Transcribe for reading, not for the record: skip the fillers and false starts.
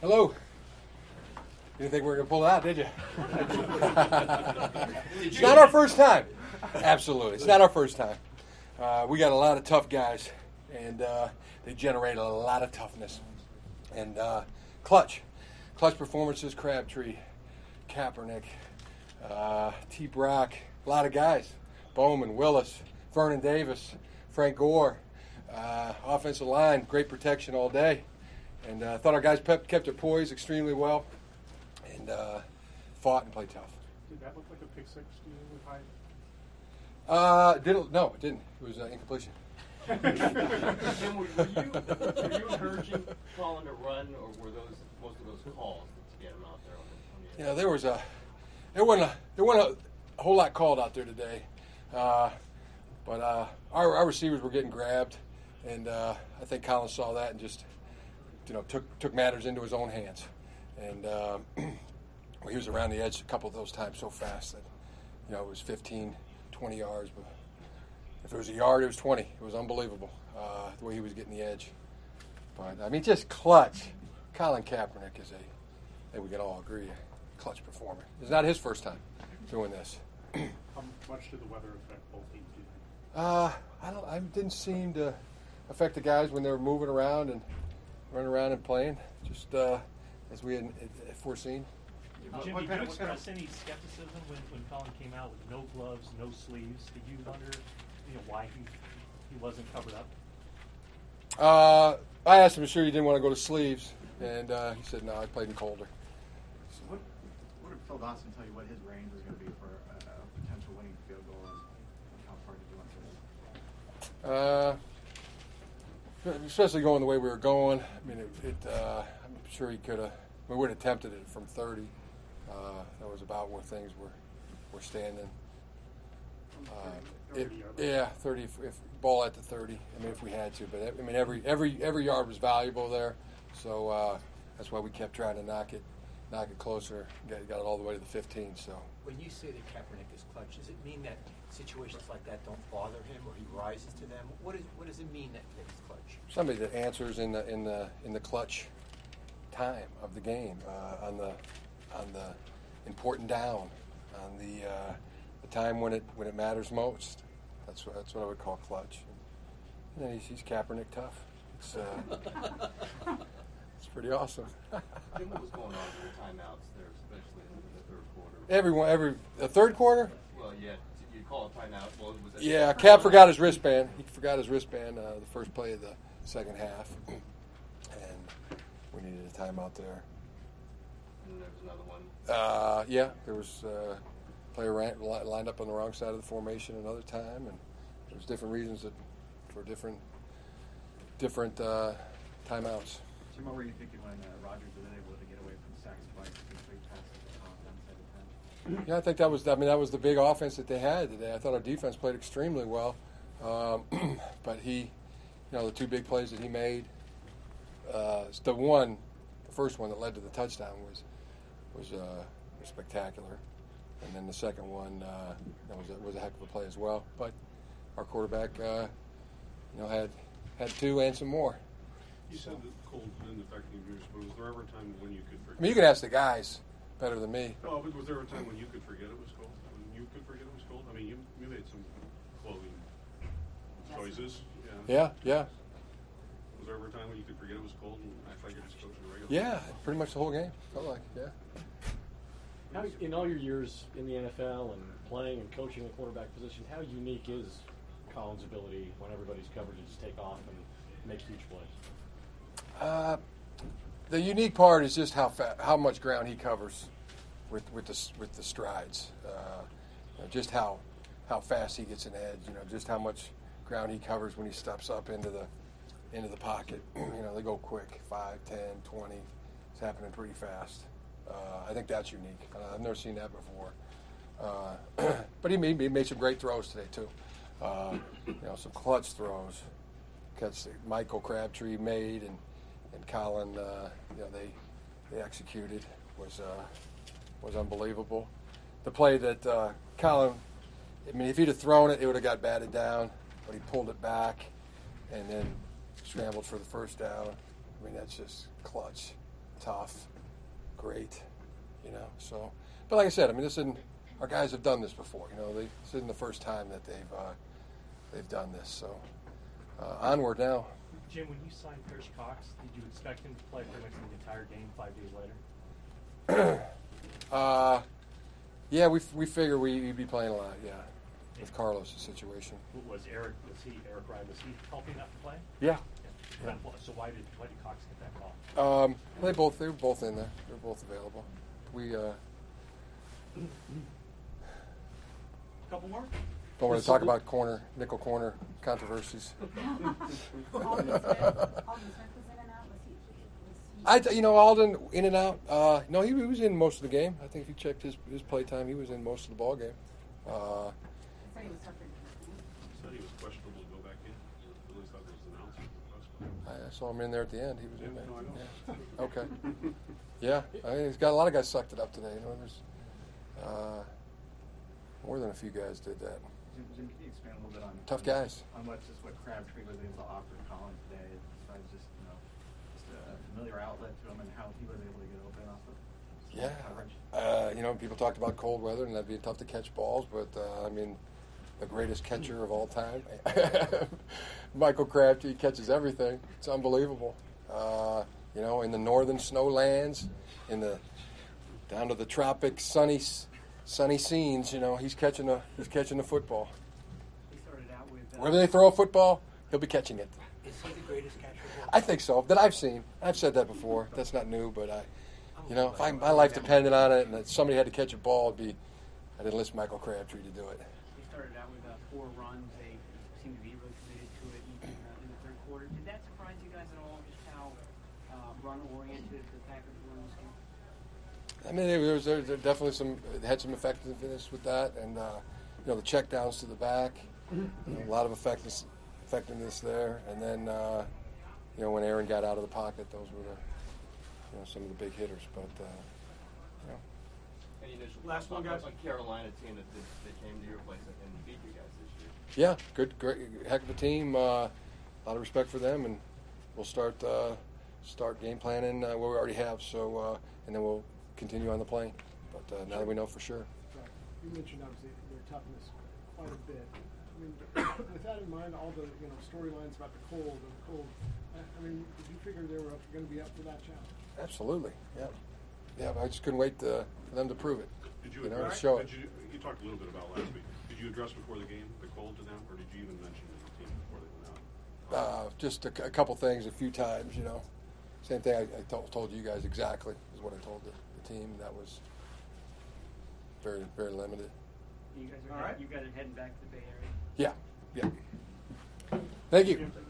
Hello. You didn't think we were going to pull it out, did you? It's not our first time. Absolutely. It's not our first time. We got a lot of tough guys, and they generate a lot of toughness. And clutch performances, Crabtree, Kaepernick, T. Brock, a lot of guys. Bowman, Willis, Vernon Davis, Frank Gore, offensive line, great protection all day. And I thought our guys kept their poise extremely well and fought and played tough. Did that look like a pick six to you with Hyde? No, it didn't. It was incompletion. Jim, were you encouraging Colin to run, or were most of those calls to get him out there on the Yeah, there wasn't a whole lot called out there today, but our receivers were getting grabbed, and I think Colin saw that and just took matters into his own hands, and he was around the edge a couple of those times so fast that it was 15, 20 yards, but if it was a yard, it was 20. It was unbelievable the way he was getting the edge. But I mean, just clutch. Colin Kaepernick is I think we can all agree, a clutch performer. It's not his first time doing this. How much did the weather affect both teams, do you think? I didn't seem to affect the guys when they were moving around and running around and playing, just as we had foreseen. Jim, did you express any skepticism when Colin came out with no gloves, no sleeves? Did you wonder, why he wasn't covered up? I asked him, sure he didn't want to go to sleeves, and he said, no, I played in colder. So what did Phil Dawson tell you what his range was going to be for a potential winning field goal, and how far did you want to especially going the way we were going. I mean, I'm sure he could have. We would have attempted it from 30. That was about where things were standing. 30. If ball at the 30. I mean, if we had to, but I mean, every yard was valuable there. So that's why we kept trying to knock it closer. Got it all the way to the 15. So when you say that Kaepernick is clutch, does it mean that situations like that don't bother him, or he rises to them? What does it mean that he's clutch? Somebody that answers in the clutch time of the game, on the important down, on the time when it matters most. That's what I would call clutch. And then he's Kaepernick tough. It's it's pretty awesome. Jim, what was going on with the timeouts there, especially in the third quarter? The third quarter? Well, yeah, you call it timeout. Well, was that Yeah, Cap forgot his wristband. He forgot his wristband the first play of the second half, and we needed a timeout there. And there was another one. Yeah, there was a player lined up on the wrong side of the formation another time, and there was different reasons for different timeouts. Jim, what were you thinking when Rodgers was able to get away from sacks twice and complete passes off the side of the 10? Yeah, I think that was the big offense that they had today. I thought our defense played extremely well, but the two big plays that he made, the first one that led to the touchdown was spectacular, and then the second one was a heck of a play as well. But our quarterback, had two and some more. You said that cold didn't affect you, but was there ever a time when you could forget? I mean, you can ask the guys better than me. No, but was there a time when you could forget it was cold? When you could forget it was cold? I mean, you made some clothing choices. Yeah. Was there ever a time when you could forget it was cold and act like you're just coaching a regular? Yeah, pretty much the whole game. Felt like, yeah. How, in all your years in the NFL and playing and coaching the quarterback position, how unique is Colin's ability when everybody's covered to just take off and make huge plays? The unique part is just how much ground he covers with the strides. Just how fast he gets an edge. Just how much ground he covers when he steps up into the pocket. They go quick, 5, 10, 20. It's happening pretty fast. I think that's unique. I've never seen that before. But he made some great throws today too. Some clutch throws. Catch that Michael Crabtree made and Colin, they executed was unbelievable. The play that Colin, I mean, if he'd have thrown it, it would have got batted down, but he pulled it back and then scrambled for the first down. I mean, that's just clutch. tough, great, you know. So, but like I said, I mean, our guys have done this before. You know, this isn't the first time that they've done this. So, onward now. Jim, when you signed Coach Cox, did you expect him to play pretty much the entire game 5 days later? Yeah, we figure we'd be playing a lot. Yeah, with Carlos' situation. Was Eric Ryan, was he healthy enough to play? Yeah. Yeah. So why did Cox get that call? They were both in there. They were both available. We Couple more? don't want to talk about nickel corner controversies. Alden Smith was in and out. Was he? Alden in and out. No, he was in most of the game. I think if you checked his play time, he was in most of the ball game. He said he was suffering. Said he was questionable to go back in. At least that was announced at the press conference. I saw him in there at the end. He was in there. No, I know. Yeah. Okay. Yeah, I mean, he's got a lot of guys sucked it up today. You know, there's more than a few guys did that. Jim, can you expand a little bit on Tough guys. on what Crabtree was able to offer Colin today, as far as just a familiar outlet to him and how he was able to get open off of coverage? People talked about cold weather and that'd be tough to catch balls, but I mean, the greatest catcher of all time, Michael Crabtree catches everything. It's unbelievable. In the northern snowlands, down to the tropic sunny scenes, he's catching the football. He started out with. Whether they throw a football, he'll be catching it. Is he the greatest catcher of all I think so. That I've seen. I've said that before. That's not new, but if my life depended on it and that somebody had to catch a ball, I'd enlist Michael Crabtree to do it. They started out with 4 runs. They seemed to be really committed to it in the third quarter. Did that surprise you guys at all? Just how run-oriented the Packers were in this game? I mean, there was definitely had some effectiveness with that, and the checkdowns to the back, a lot of effectiveness there, and then when Aaron got out of the pocket, those were some of the big hitters. But Any initial Last thoughts one, guys. on Carolina team that came to your place and beat you guys this year? yeah, good, great, heck of a team. A lot of respect for them, and we'll start game planning where we already have. So, and then we'll continue on the plane. But now that we know for sure. Right. You mentioned obviously their toughness quite a bit. I mean, with that in mind, all the storylines about the cold. I mean, did you figure they were going to be up for that challenge? Absolutely. Yeah. I just couldn't wait for them to prove it. Did you to address? show it. You talked a little bit about last week. Did you address before the game the cold to them, or did you even mention it to the team before they went out? Just a couple things, a few times. Same thing I told you guys exactly is what I told the team. That was very, very limited. You guys All right. You guys are heading back to the Bay Area. Yeah. Thank you.